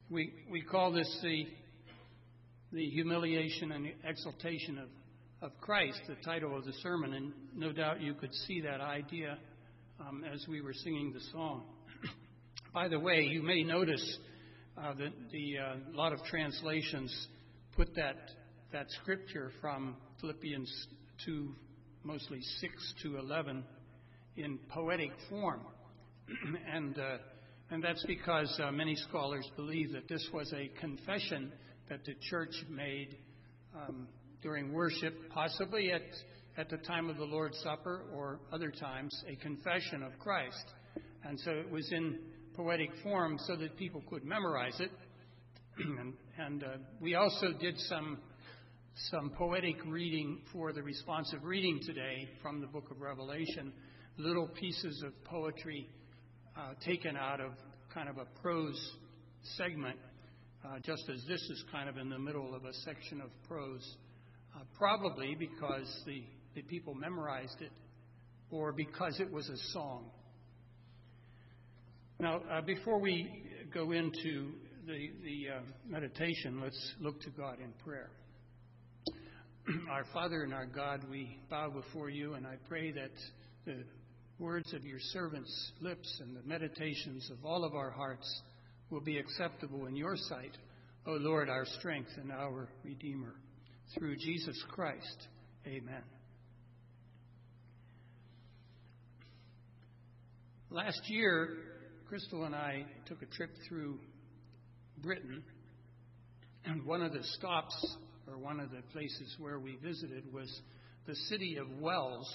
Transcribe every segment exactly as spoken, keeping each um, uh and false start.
We we call this the the humiliation and exaltation of, of Christ, the title of the sermon, and no doubt you could see that idea um, as we were singing the song. By the way, you may notice uh, that the uh, lot of translations put that that scripture from Philippians two, mostly six to eleven, in poetic form, and. Uh, And that's because uh, many scholars believe that this was a confession that the church made um, during worship, possibly at, at the time of the Lord's Supper or other times, a confession of Christ. And so it was in poetic form so that people could memorize it. and and uh, we also did some, some poetic reading for the responsive reading today from the book of Revelation, little pieces of poetry Uh, taken out of kind of a prose segment, uh, just as this is kind of in the middle of a section of prose, uh, probably because the, the people memorized it or because it was a song. Now, uh, before we go into the, the uh, meditation, let's look to God in prayer. Our Father and our God, we bow before you, and I pray that the words of your servants' lips and the meditations of all of our hearts will be acceptable in your sight, O Lord, our strength and our Redeemer. Through Jesus Christ. Amen. Last year, Crystal and I took a trip through Britain, and one of the stops, or one of the places where we visited, was the city of Wells.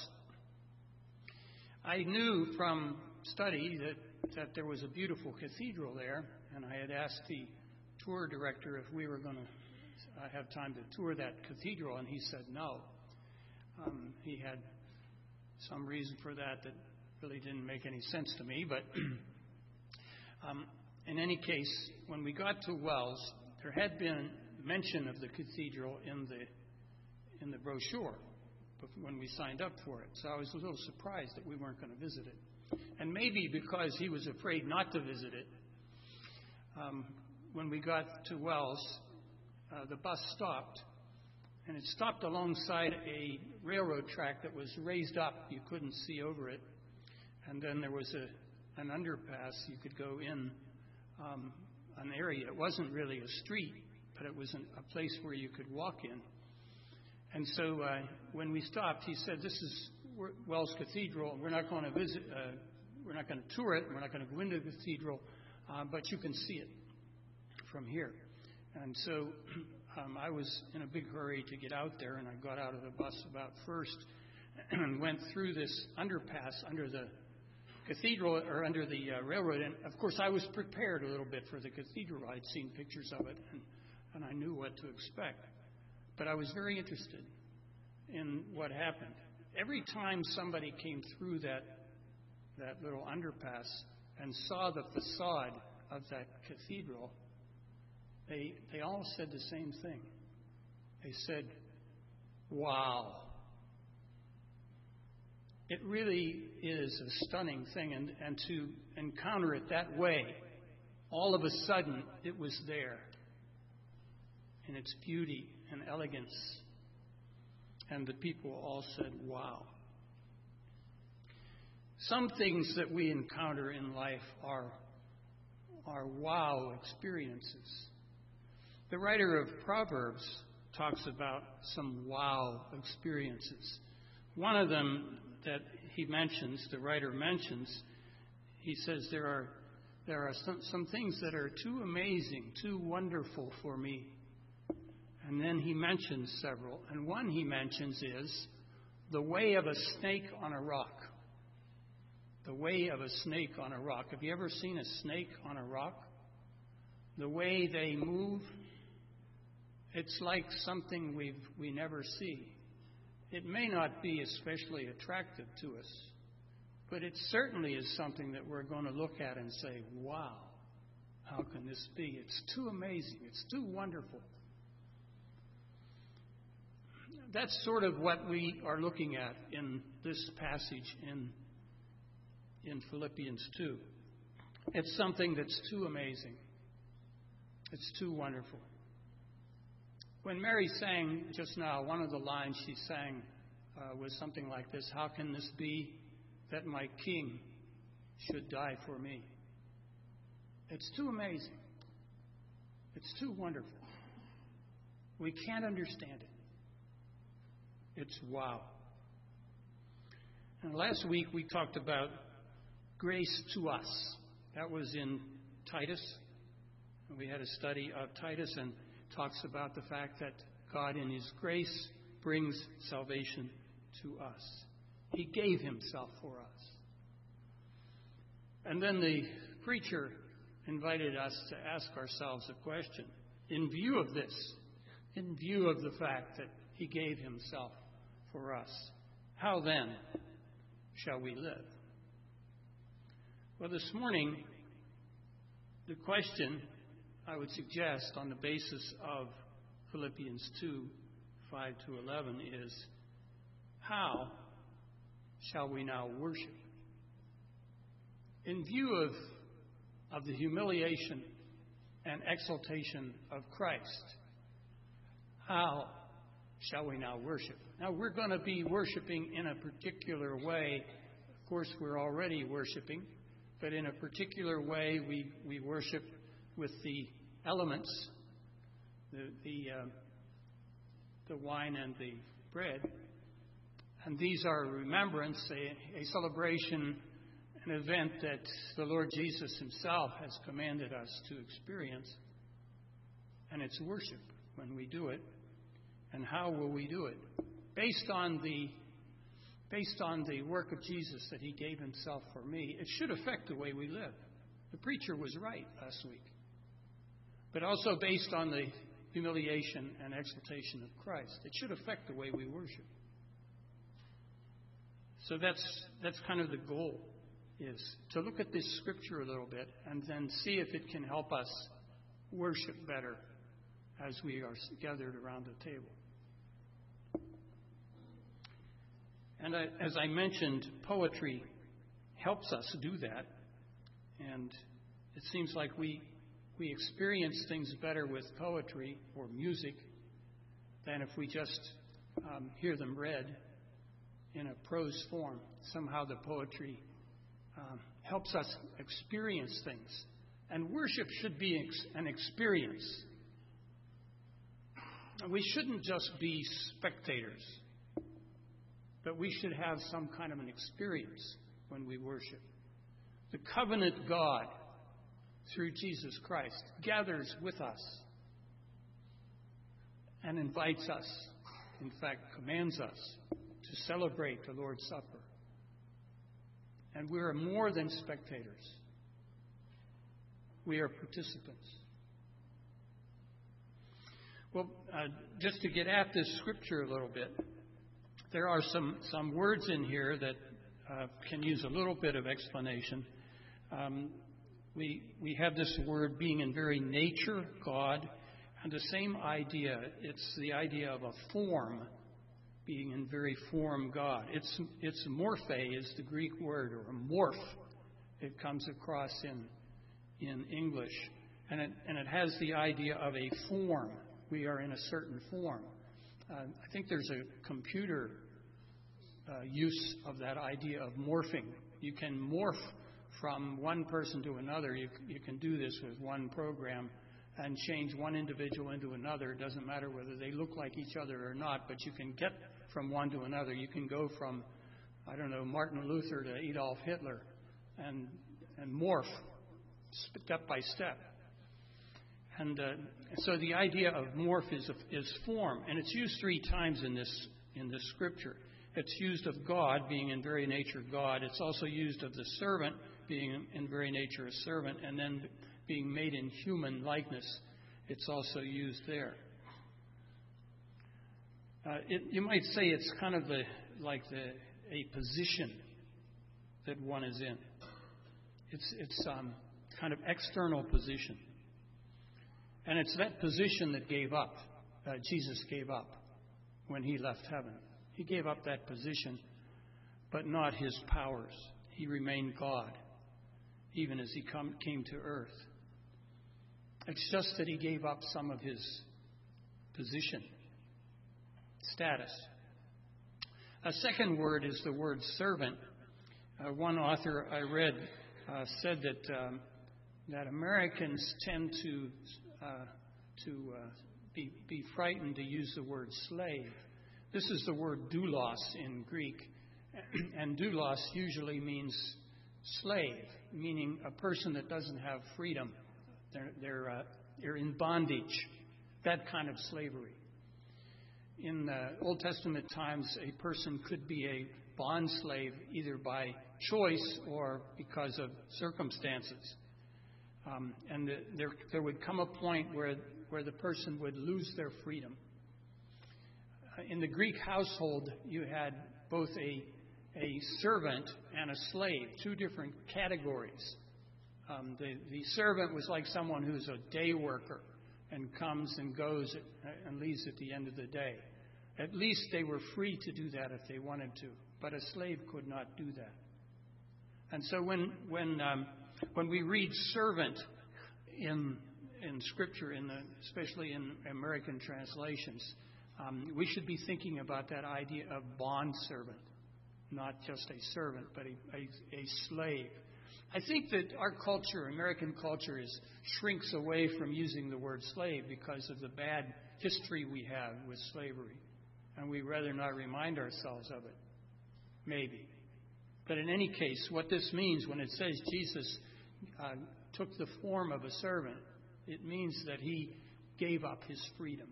I knew from study that, that there was a beautiful cathedral there, and I had asked the tour director if we were going to uh, have time to tour that cathedral, and he said no. Um, he had some reason for that that really didn't make any sense to me, but um, in any case, when we got to Wells, there had been mention of the cathedral in the in the brochure when we signed up for it. So I was a little surprised that we weren't going to visit it. And maybe because he was afraid not to visit it, um, when we got to Wells, uh, the bus stopped, and it stopped alongside a railroad track that was raised up. You couldn't see over it. And then there was a an underpass. You could go in um, an area. It wasn't really a street, but it was an, a place where you could walk in. And so uh, when we stopped, he said, "This is Wells Cathedral. We're not going to visit. Uh, we're not going to tour it. We're not going to go into the cathedral, uh, but you can see it from here." And so um, I was in a big hurry to get out there, and I got out of the bus about first and went through this underpass under the cathedral or under the uh, railroad. And of course, I was prepared a little bit for the cathedral. I'd seen pictures of it, and, and I knew what to expect. But I was very interested in what happened. Every time somebody came through that that little underpass and saw the facade of that cathedral, they they all said the same thing. They said, "Wow." It really is a stunning thing, and, and to encounter it that way, all of a sudden it was there in its beauty and elegance. And the people all said, "Wow." Some things that we encounter in life are, are wow experiences. The writer of Proverbs talks about some wow experiences. One of them that he mentions, the writer mentions, he says there are there are some, some things that are too amazing, too wonderful for me. And then he mentions several. And one he mentions is the way of a snake on a rock. The way of a snake on a rock. Have you ever seen a snake on a rock? The way they move, it's like something we we never see. It may not be especially attractive to us, but it certainly is something that we're going to look at and say, "Wow, how can this be? It's too amazing. It's too wonderful." That's sort of what we are looking at in this passage in, in Philippians two. It's something that's too amazing. It's too wonderful. When Mary sang just now, one of the lines she sang uh, was something like this: "How can this be that my King should die for me?" It's too amazing. It's too wonderful. We can't understand it. It's wow. And last week we talked about grace to us. That was in Titus. We had a study of Titus and talks about the fact that God in His grace brings salvation to us. He gave Himself for us. And then the preacher invited us to ask ourselves a question. In view of this, in view of the fact that He gave Himself for us, how then shall we live? Well, this morning, the question I would suggest on the basis of Philippians two, five to eleven is, how shall we now worship? In view of, of the humiliation and exaltation of Christ, how shall we now worship? Now, we're going to be worshiping in a particular way. Of course, we're already worshiping, but in a particular way, we, we worship with the elements, the the, uh, the wine and the bread. And these are a remembrance, a, a celebration, an event that the Lord Jesus Himself has commanded us to experience. And it's worship when we do it. And how will we do it? Based on the based on the work of Jesus that He gave Himself for me, it should affect the way we live. The preacher was right last week. But also based on the humiliation and exaltation of Christ, it should affect the way we worship. So that's that's kind of the goal, is to look at this scripture a little bit and then see if it can help us worship better as we are gathered around the table. And I, as I mentioned, poetry helps us do that. And it seems like we we experience things better with poetry or music than if we just um, hear them read in a prose form. Somehow the poetry um, helps us experience things. And worship should be ex- an experience. We shouldn't just be spectators, but we should have some kind of an experience when we worship. The covenant God, through Jesus Christ, gathers with us and invites us, in fact, commands us to celebrate the Lord's Supper. And we are more than spectators. We are participants. Well, uh, just to get at this scripture a little bit, there are some, some words in here that uh, can use a little bit of explanation. Um, we we have this word being in very nature God, and the same idea. It's the idea of a form, being in very form God. It's it's morphe is the Greek word, or a morph. It comes across in in English, and it and it has the idea of a form. We are in a certain form. Uh, I think there's a computer uh, use of that idea of morphing. You can morph from one person to another. You, you can do this with one program and change one individual into another. It doesn't matter whether they look like each other or not, but you can get from one to another. You can go from, I don't know, Martin Luther to Adolf Hitler and, and morph step by step. And uh, so the idea of morph is, is form, and it's used three times in this in this scripture. It's used of God, being in very nature God. It's also used of the servant, being in very nature a servant, and then being made in human likeness. It's also used there. Uh, it, you might say it's kind of the, like the a position that one is in. It's it's um, kind of external position. And it's that position that gave up, uh, Jesus gave up when He left heaven. He gave up that position, but not His powers. He remained God, even as He come, came to earth. It's just that he gave up some of his position, status. A second word is the word servant. Uh, one author I read uh, said that um, that Americans tend to uh, to uh, be, be frightened to use the word slave. This is the word doulos in Greek, and doulos usually means slave, meaning a person that doesn't have freedom. They're they're, uh, they're in bondage, that kind of slavery. In uh, Old Testament times, a person could be a bond slave either by choice or because of circumstances. Um, and the, there, there would come a point where, where the person would lose their freedom. Uh, in the Greek household, you had both a, a servant and a slave, two different categories. Um, the, the servant was like someone who's a day worker and comes and goes at, and leaves at the end of the day. At least they were free to do that if they wanted to, but a slave could not do that. And so when when um, when we read servant in in Scripture, in the, especially in American translations, um, we should be thinking about that idea of bond servant, not just a servant, but a, a, a slave. I think that our culture, American culture, is shrinks away from using the word slave because of the bad history we have with slavery. And we'd rather not remind ourselves of it. Maybe. But in any case, what this means when it says Jesus uh, took the form of a servant, it means that he gave up his freedom.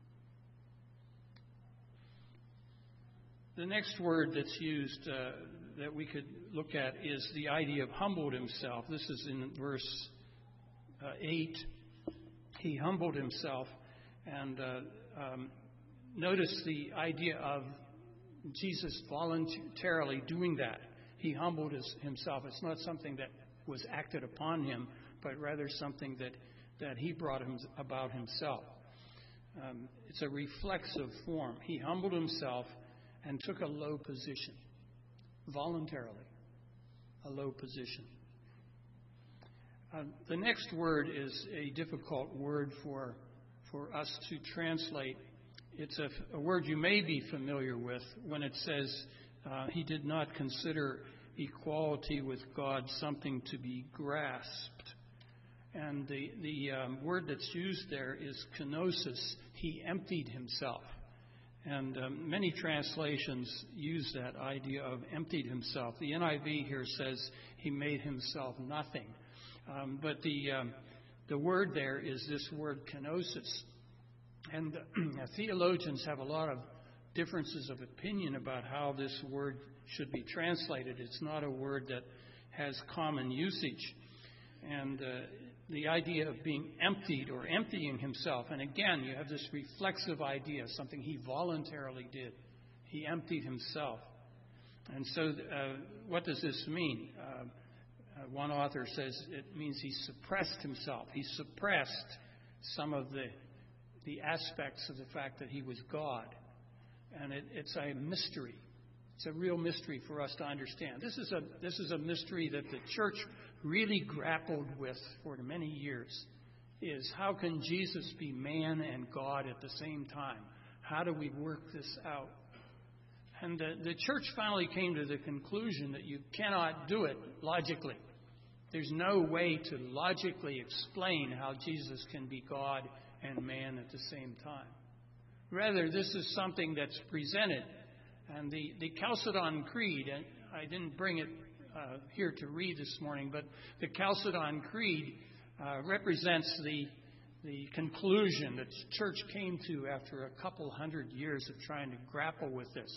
The next word that's used uh, that we could look at is the idea of humbled himself. This is in verse uh, eight. He humbled himself. And uh, um, notice the idea of Jesus voluntarily doing that. He humbled his, himself. It's not something that was acted upon him, but rather something that, that he brought him about himself. Um, it's a reflexive form. He humbled himself and took a low position, voluntarily, a low position. Uh, the next word is a difficult word for, for us to translate. It's a, a word you may be familiar with when it says uh, he did not consider equality with God something to be grasped. And the, the um, word that's used there is kenosis. He emptied himself. And um, many translations use that idea of emptied himself. The N I V here says he made himself nothing. Um, but the, um, the word there is this word kenosis. And uh, theologians have a lot of differences of opinion about how this word should be translated. It's not a word that has common usage. And uh, the idea of being emptied or emptying himself. And again, you have this reflexive idea, something he voluntarily did. He emptied himself. And so uh, what does this mean? Uh, uh, one author says it means he suppressed himself. He suppressed some of the the aspects of the fact that he was God. And it, it's a mystery. It's a real mystery for us to understand. This is a this is a mystery that the church really grappled with for many years, is how can Jesus be man and God at the same time? How do we work this out? And the, the church finally came to the conclusion that you cannot do it logically. There's no way to logically explain how Jesus can be God and man at the same time. Rather, this is something that's presented. And the, the Chalcedon Creed, and I didn't bring it uh, here to read this morning, but the Chalcedon Creed uh, represents the, the conclusion that the church came to after a couple hundred years of trying to grapple with this.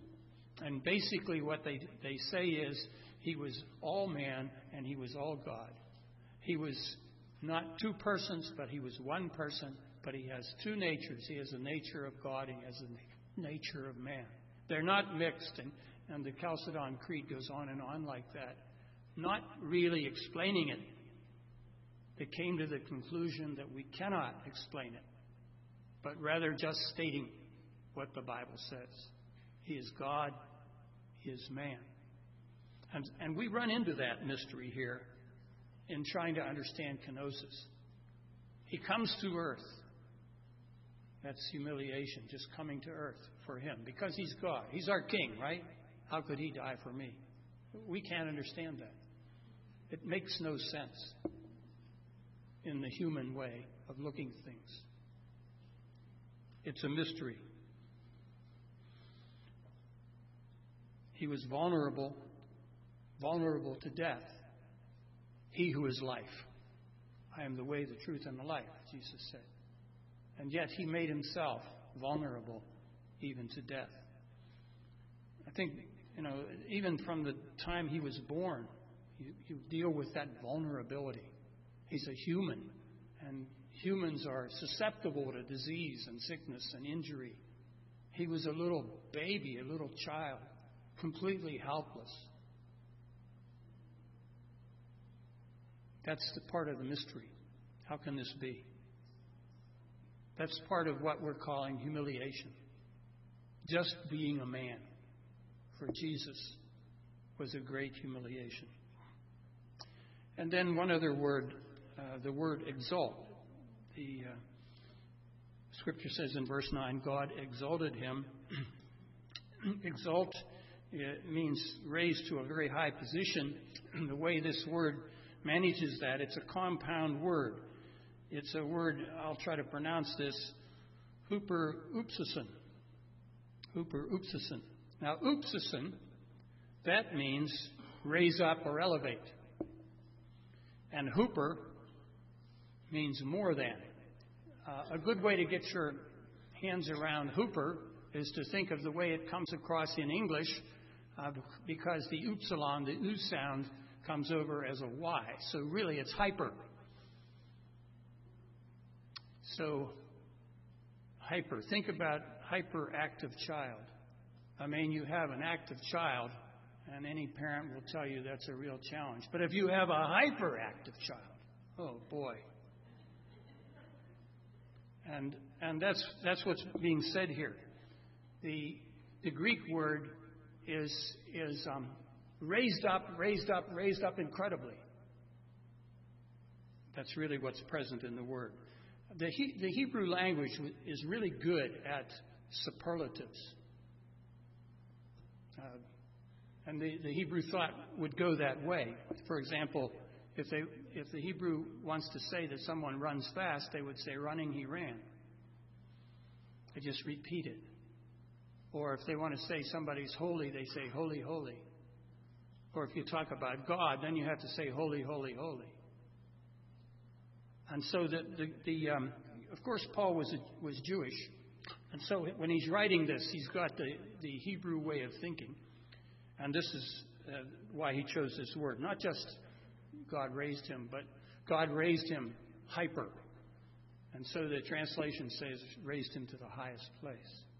And basically what they, they say is he was all man and he was all God. He was not two persons, but he was one person, but he has two natures. He has the nature of God and he has the nature of man. They're not mixed, and, and the Chalcedon Creed goes on and on like that, not really explaining it. They came to the conclusion that we cannot explain it, but rather just stating what the Bible says. He is God, he is man. And, and we run into that mystery here in trying to understand kenosis. He comes to earth. That's humiliation, just coming to earth for him. Because he's God. He's our king, right? How could he die for me? We can't understand that. It makes no sense in the human way of looking at things. It's a mystery. He was vulnerable, vulnerable to death. He who is life. I am the way, the truth, and the life, Jesus said. And yet he made himself vulnerable even to death. I think, you know, even from the time he was born, you, you deal with that vulnerability. He's a human, and humans are susceptible to disease and sickness and injury. He was a little baby, a little child, completely helpless. That's the part of the mystery. How can this be? That's part of what we're calling humiliation. Just being a man for Jesus was a great humiliation. And then one other word, uh, the word exalt. The uh, scripture says in verse nine, God exalted him. Exalt it means raised to a very high position. The way this word manages that, it's a compound word. It's a word, I'll try to pronounce this, Hooper Oopsison. Hooper Oopsison. Now, Oopsison, that means raise up or elevate. And Hooper means more than. Uh, a good way to get your hands around Hooper is to think of the way it comes across in English, uh, because the upsilon, the oo sound, comes over as a Y. So really it's hyper. So hyper. Think about hyperactive child. I mean, you have an active child, and any parent will tell you that's a real challenge. But if you have a hyperactive child, oh boy. And and that's that's what's being said here. The the Greek word is is um, raised up, raised up, raised up incredibly. That's really what's present in the word. The, he, the Hebrew language is really good at superlatives. Uh, and the, the Hebrew thought would go that way. For example, if they if the Hebrew wants to say that someone runs fast, they would say, running he ran. They just repeat it. Or if they want to say somebody's holy, they say, holy, holy. Or if you talk about God, then you have to say, holy, holy, holy. And so, the, the, the um, of course, Paul was a, was Jewish. And so when he's writing this, he's got the, the Hebrew way of thinking. And this is uh, why he chose this word. Not just God raised him, but God raised him hyper. And so the translation says, raised him to the highest place.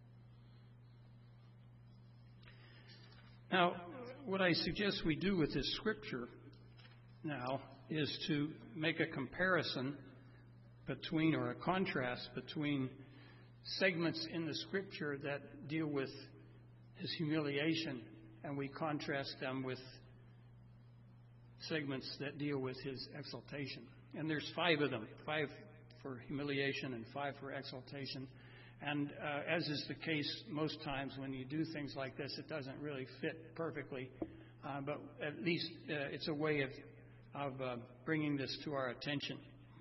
Now, what I suggest we do with this scripture now is to make a comparison between, or a contrast between, segments in the scripture that deal with his humiliation, and we contrast them with segments that deal with his exaltation. And there's five of them, five for humiliation and five for exaltation. And uh, as is the case most times when you do things like this, it doesn't really fit perfectly. Uh, but at least uh, it's a way of, of uh, bringing this to our attention.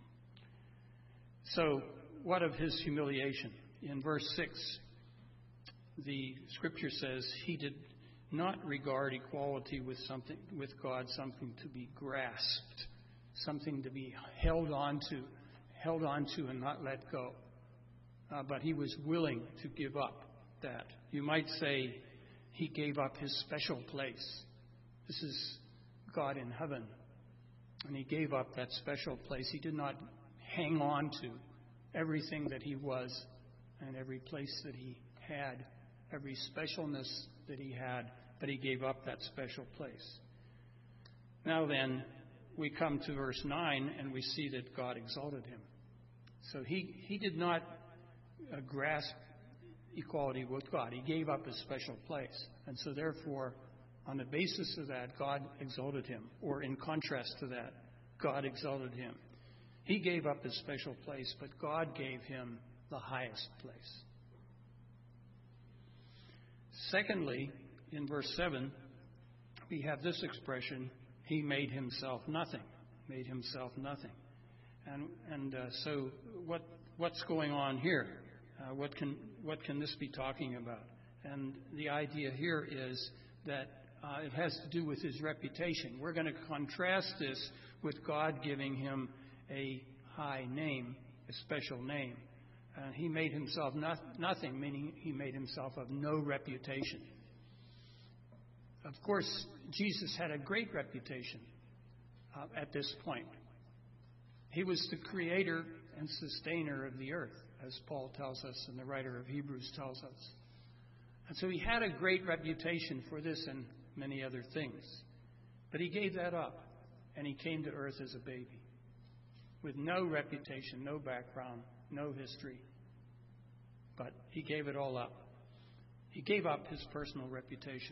So what of his humiliation? In verse six, the scripture says he did not regard equality with something with God something to be grasped, something to be held on to, held on to and not let go. Uh, but he was willing to give up that. You might say he gave up his special place. This is God in heaven. And he gave up that special place. He did not hang on to everything that he was and every place that he had, every specialness that he had, but he gave up that special place. Now then, we come to verse nine and we see that God exalted him. So he, he did not uh, grasp equality with God. He gave up his special place. And so therefore, on the basis of that, God exalted him. Or in contrast to that, God exalted him. He gave up his special place, but God gave him the highest place. Secondly, in verse seven, we have this expression, he made himself nothing. Made himself nothing. And and uh, so what what's going on here? Uh, what can what can this be talking about? And the idea here is that uh, it has to do with his reputation. We're going to contrast this with God giving him a high name, a special name. Uh, he made himself not, nothing, meaning he made himself of no reputation. Of course, Jesus had a great reputation uh, at this point. He was the creator and sustainer of the earth, as Paul tells us and the writer of Hebrews tells us. And so he had a great reputation for this and many other things. But he gave that up, and he came to earth as a baby with no reputation, no background, no history. But he gave it all up. He gave up his personal reputation.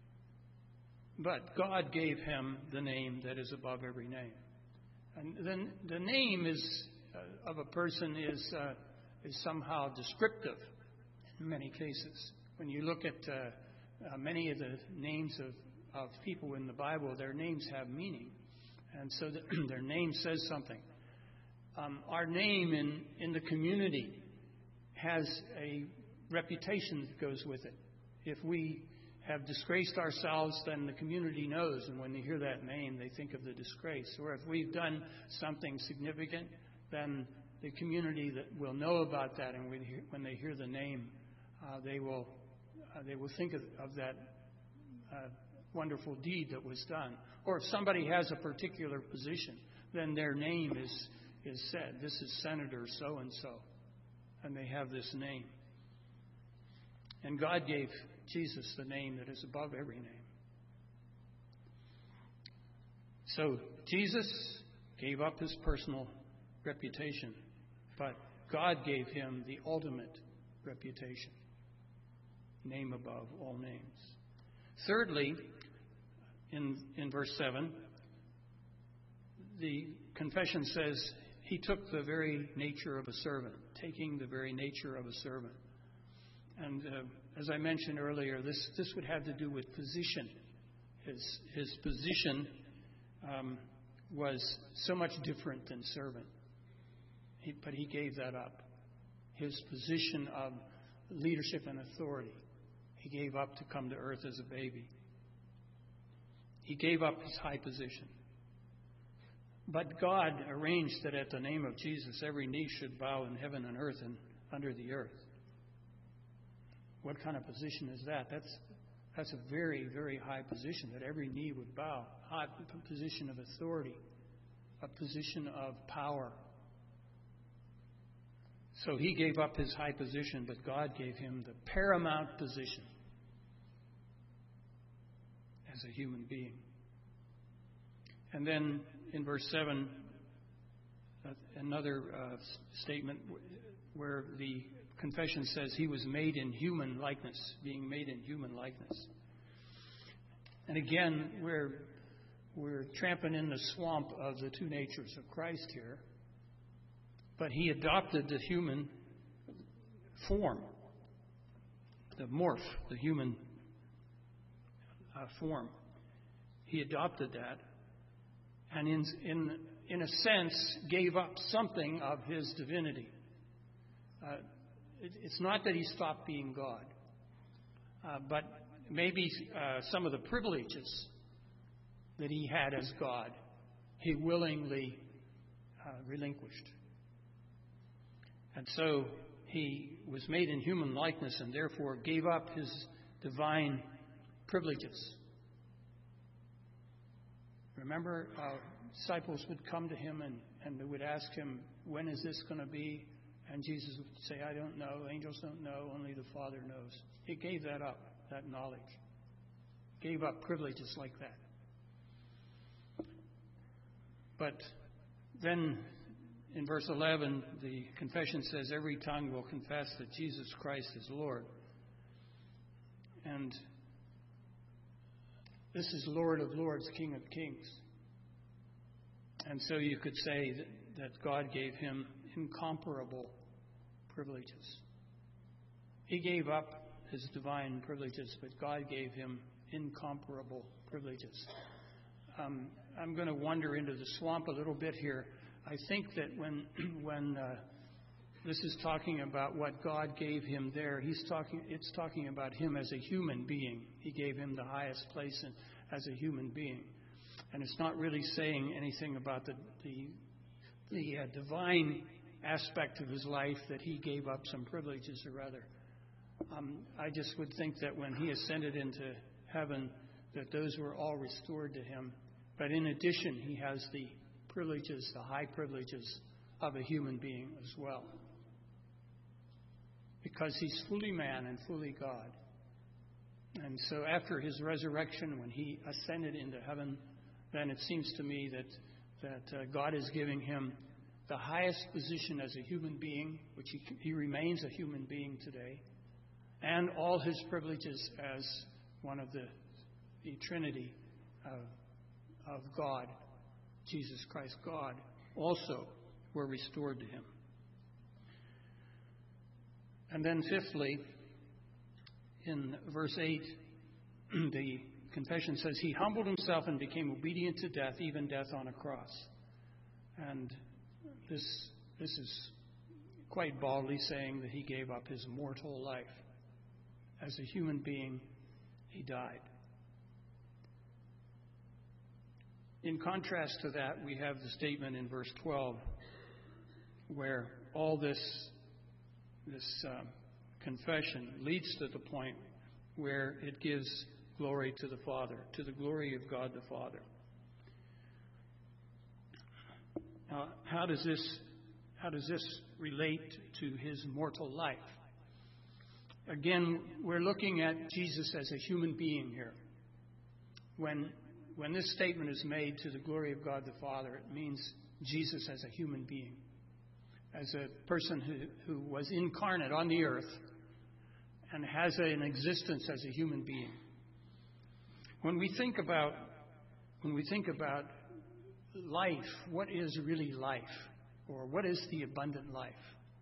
But God gave him the name that is above every name. And then the name is uh, of a person is uh, is somehow descriptive in many cases. When you look at uh, uh, many of the names of, of people in the Bible, their names have meaning. And so the, their name says something. Um, our name in, in the community has a reputation that goes with it. If we have disgraced ourselves, then the community knows, and when they hear that name, they think of the disgrace. Or if we've done something significant, then the community that will know about that, and when, hear, when they hear the name, uh, they will uh, they will think of, of that uh, wonderful deed that was done. Or if somebody has a particular position, then their name is is said. This is Senator so and so, and they have this name. And God gave Jesus the name that is above every name. So Jesus gave up his personal reputation, but God gave him the ultimate reputation, name above all names. Thirdly, in, in verse seven, the confession says he took the very nature of a servant, taking the very nature of a servant. And uh, as I mentioned earlier, this, this would have to do with position. His, his position um, was so much different than servant. He, but he gave that up. His position of leadership and authority, he gave up to come to earth as a baby. He gave up his high position. But God arranged that at the name of Jesus, every knee should bow in heaven and earth and under the earth. What kind of position is that? That's that's a very, very high position, that every knee would bow. High position of authority, a position of power. So he gave up his high position, but God gave him the paramount position as a human being. And then in verse seven, another uh, statement where the confession says he was made in human likeness, being made in human likeness. And again, we're we're tramping in the swamp of the two natures of Christ here. But he adopted the human form, the morph, the human uh, form. He adopted that, and in in in a sense gave up something of his divinity. Uh, it, it's not that he stopped being God, uh, but maybe uh, some of the privileges that he had as God, he willingly uh, relinquished. And so he was made in human likeness and therefore gave up his divine privileges. Remember, uh, disciples would come to him and, and they would ask him, when is this going to be? And Jesus would say, I don't know. Angels don't know. Only the Father knows. He gave that up, that knowledge. Gave up privileges like that. But then in verse eleven, the confession says, every tongue will confess that Jesus Christ is Lord. And this is Lord of Lords, King of Kings. And so you could say that that God gave him incomparable privileges. He gave up his divine privileges, but God gave him incomparable privileges. Um, I'm going to wander into the swamp a little bit here. I think that when when uh, this is talking about what God gave him there, he's talking. It's talking about him as a human being. He gave him the highest place in, as a human being, and it's not really saying anything about the the, the uh, divine aspect of his life that he gave up some privileges, or rather. Um, I just would think that when he ascended into heaven, that those were all restored to him. But in addition, he has the privileges, the high privileges of a human being as well. Because he's fully man and fully God. And so after his resurrection, when he ascended into heaven, then it seems to me that, that uh, God is giving him the highest position as a human being, which he, he remains a human being today, and all his privileges as one of the, the Trinity of, of God, Jesus Christ, God, also were restored to him. And then fifthly, in verse eight, the confession says, he humbled himself and became obedient to death, even death on a cross. And this, this is quite baldly saying that he gave up his mortal life. As a human being, he died. In contrast to that, we have the statement in verse twelve, where all this, this uh, confession leads to the point where it gives glory to the Father, to the glory of God the Father. Now, how does this, how does this relate to his mortal life? Again, we're looking at Jesus as a human being here. When, when this statement is made to the glory of God the Father, it means Jesus as a human being, as a person who, who was incarnate on the earth and has an existence as a human being. When we think about, when we think about life, what is really life? Or what is the abundant life?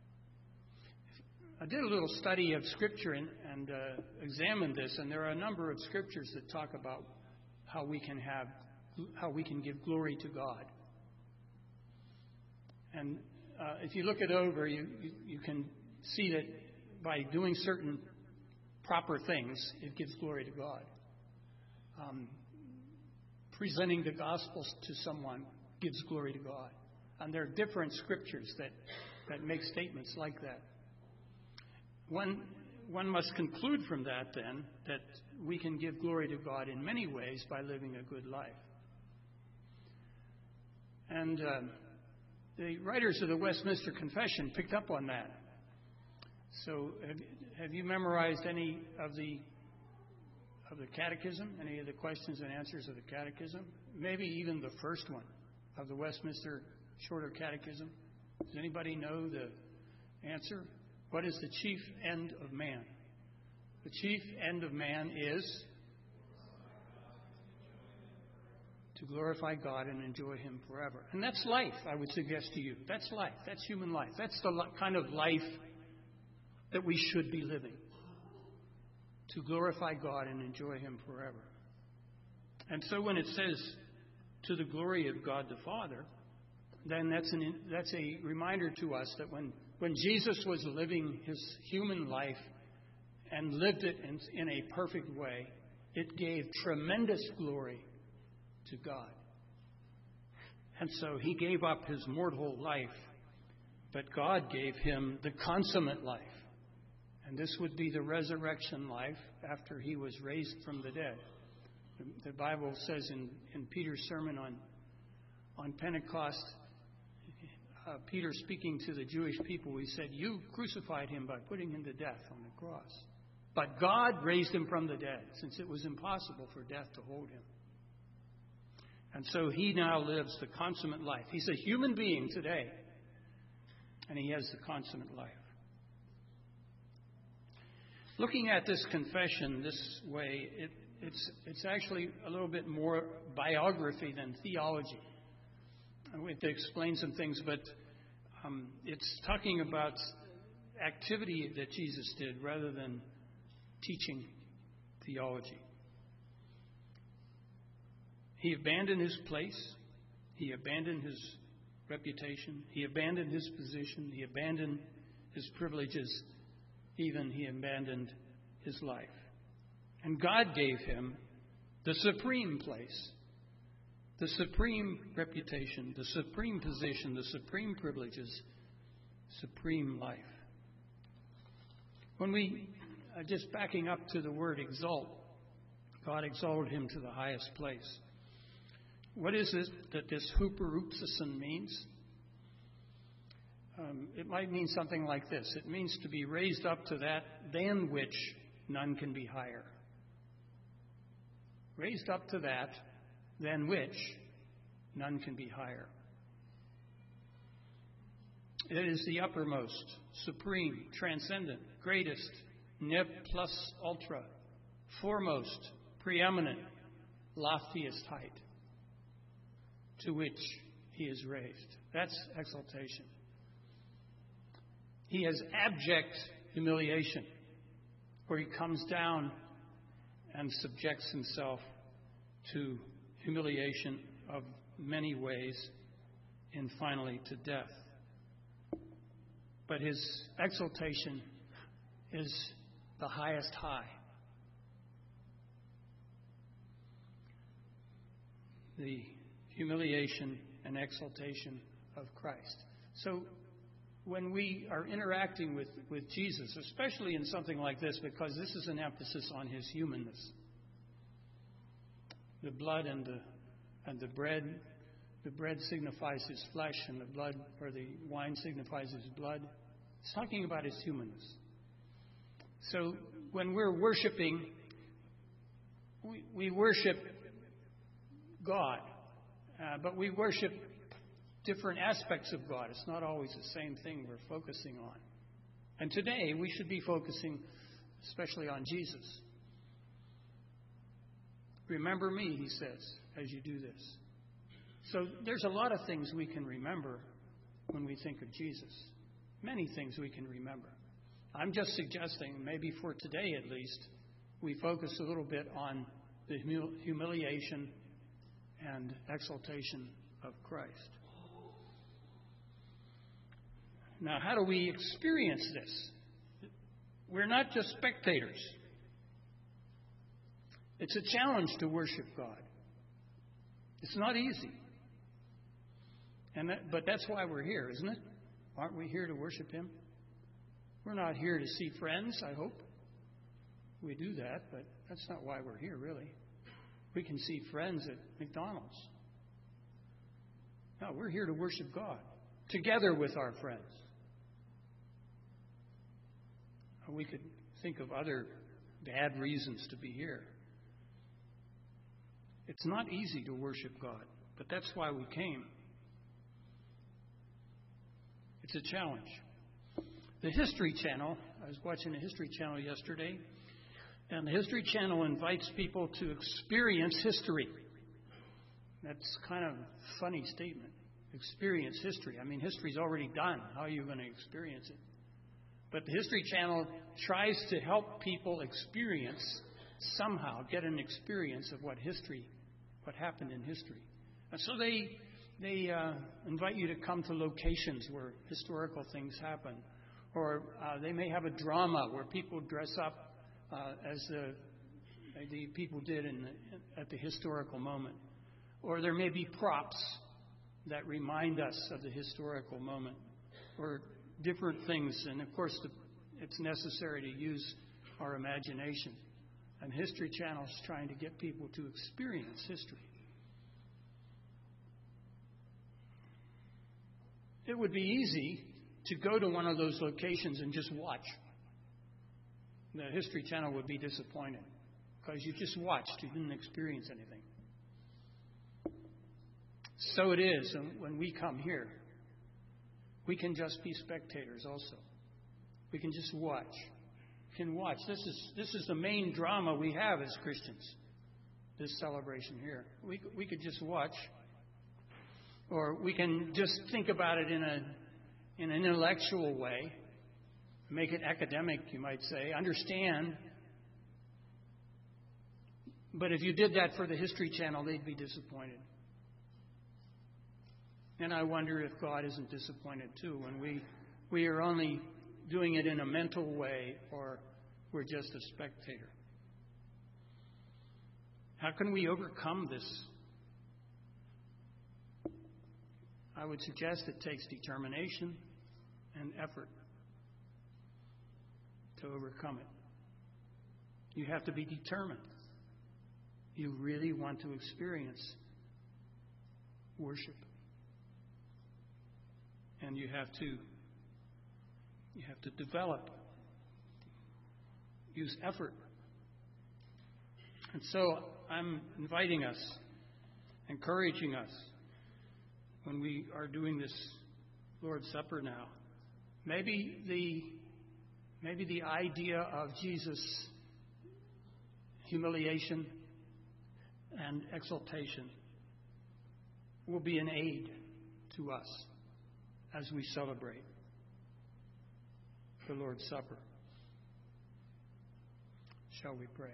I did a little study of Scripture and, and uh, examined this, and there are a number of Scriptures that talk about how we can have, how we can give glory to God. And uh, if you look it over, you, you, you can see that by doing certain proper things, it gives glory to God. Um, presenting the gospel to someone gives glory to God. And there are different Scriptures that, that make statements like that. One, one must conclude from that, then, that we can give glory to God in many ways by living a good life. And uh, the writers of the Westminster Confession picked up on that. So have, have you memorized any of the of the Catechism, any of the questions and answers of the Catechism? Maybe even the first one of the Westminster Shorter Catechism? Does anybody know the answer? What is the chief end of man? The chief end of man is to glorify God and enjoy Him forever. And that's life, I would suggest to you. That's life. That's human life. That's the kind of life that we should be living. To glorify God and enjoy Him forever. And so when it says, to the glory of God the Father, then that's, an, that's a reminder to us that when When Jesus was living his human life and lived it in, in a perfect way, it gave tremendous glory to God. And so he gave up his mortal life, but God gave him the consummate life. And this would be the resurrection life after he was raised from the dead. The, the Bible says in, in Peter's sermon on, on Pentecost, Uh, Peter speaking to the Jewish people, he said, you crucified him by putting him to death on the cross. But God raised him from the dead, since it was impossible for death to hold him. And so he now lives the consummate life. He's a human being today, and he has the consummate life. Looking at this confession this way, it, it's, it's actually a little bit more biography than theology. We have to explain some things, but um, it's talking about activity that Jesus did rather than teaching theology. He abandoned his place. He abandoned his reputation. He abandoned his position. He abandoned his privileges. Even he abandoned his life. And God gave him the supreme place, the supreme reputation, the supreme position, the supreme privileges, supreme life. When we, uh, just backing up to the word exalt, God exalted him to the highest place. What is it that this huperoupsison means? Um, it might mean something like this. It means to be raised up to that than which none can be higher. Raised up to that than which none can be higher. It is the uppermost, supreme, transcendent, greatest, ne plus ultra, foremost, preeminent, loftiest height to which he is raised. That's exaltation. He has abject humiliation, where he comes down and subjects himself to humiliation of many ways, and finally to death. But his exaltation is the highest high. The humiliation and exaltation of Christ. So when we are interacting with, with Jesus, especially in something like this, because this is an emphasis on his humanness. The blood and the and the bread, the bread signifies his flesh, and the blood or the wine signifies his blood. It's talking about his humanness. So when we're worshiping, we, we worship God, uh, but we worship different aspects of God. It's not always the same thing we're focusing on. And today we should be focusing especially on Jesus. Remember me, he says, as you do this. So there's a lot of things we can remember when we think of Jesus. Many things we can remember. I'm just suggesting, maybe for today at least, we focus a little bit on the humil- humiliation and exaltation of Christ. Now, how do we experience this? We're not just spectators. It's a challenge to worship God. It's not easy. And that, but that's why we're here, isn't it? Aren't we here to worship him? We're not here to see friends, I hope. We do that, but that's not why we're here, really. We can see friends at McDonald's. No, we're here to worship God, together with our friends. We could think of other bad reasons to be here. It's not easy to worship God, but that's why we came. It's a challenge. The History Channel, I was watching the History Channel yesterday, and the History Channel invites people to experience history. That's kind of a funny statement. Experience history. I mean, history's already done. How are you going to experience it? But the History Channel tries to help people experience, somehow get an experience of what history, what happened in history. And so they they uh, invite you to come to locations where historical things happen. Or uh, they may have a drama where people dress up uh, as the, the people did in the, at the historical moment. Or there may be props that remind us of the historical moment. Or different things. And, of course, the, it's necessary to use our imagination. And History Channel is trying to get people to experience history. It would be easy to go to one of those locations and just watch. The History Channel would be disappointed because you just watched. You didn't experience anything. So it is when we come here. We can just be spectators also. We can just watch. We can watch. This is this is the main drama we have as Christians, this celebration here. We, we could just watch. Or we can just think about it in a in an intellectual way, make it academic, you might say, understand. But if you did that for the History Channel, they'd be disappointed. And I wonder if God isn't disappointed too when we we are only doing it in a mental way or we're just a spectator. How can we overcome this? I would suggest it takes determination and effort to overcome it. You have to be determined. You really want to experience worship. And you have to you have to develop, use effort. And so I'm inviting us, encouraging us, when we are doing this Lord's Supper now. Maybe the maybe the idea of Jesus' humiliation and exaltation will be an aid to us as we celebrate the Lord's Supper. Shall we pray?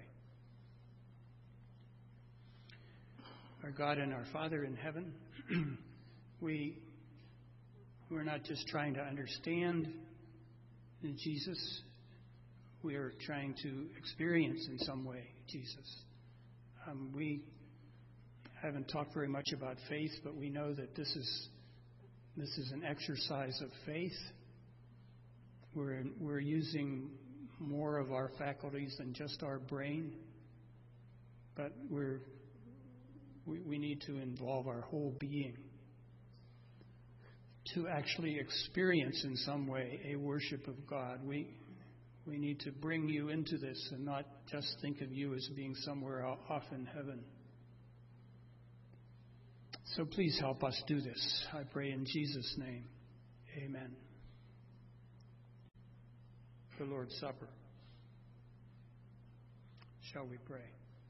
Our God and our Father in heaven, we, we're not just trying to understand Jesus. We are trying to experience in some way Jesus. Um, we haven't talked very much about faith, but we know that this is this is an exercise of faith. We're we're using more of our faculties than just our brain, but we're we, we need to involve our whole being to actually experience in some way a worship of God. We we need to bring you into this and not just think of you as being somewhere off in heaven. So please help us do this. I pray in Jesus' name. Amen. The Lord's Supper. Shall we pray?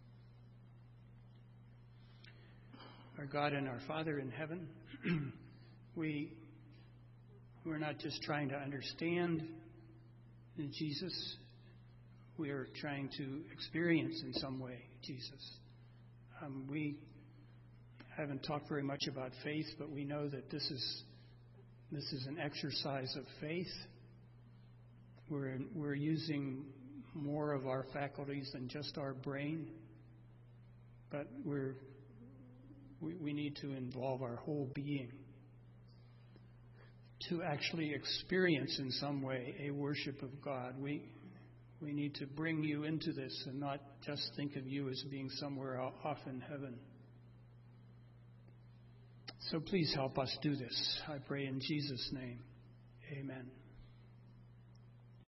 Our God and our Father in heaven, we we're not just trying to understand Jesus. We are trying to experience in some way Jesus. Um, we haven't talked very much about faith, but we know that this is this is an exercise of faith. We're we're using more of our faculties than just our brain, but we're we, we need to involve our whole being to actually experience in some way a worship of God. We we need to bring you into this and not just think of you as being somewhere off in heaven. So please help us do this. I pray in Jesus' name. Amen.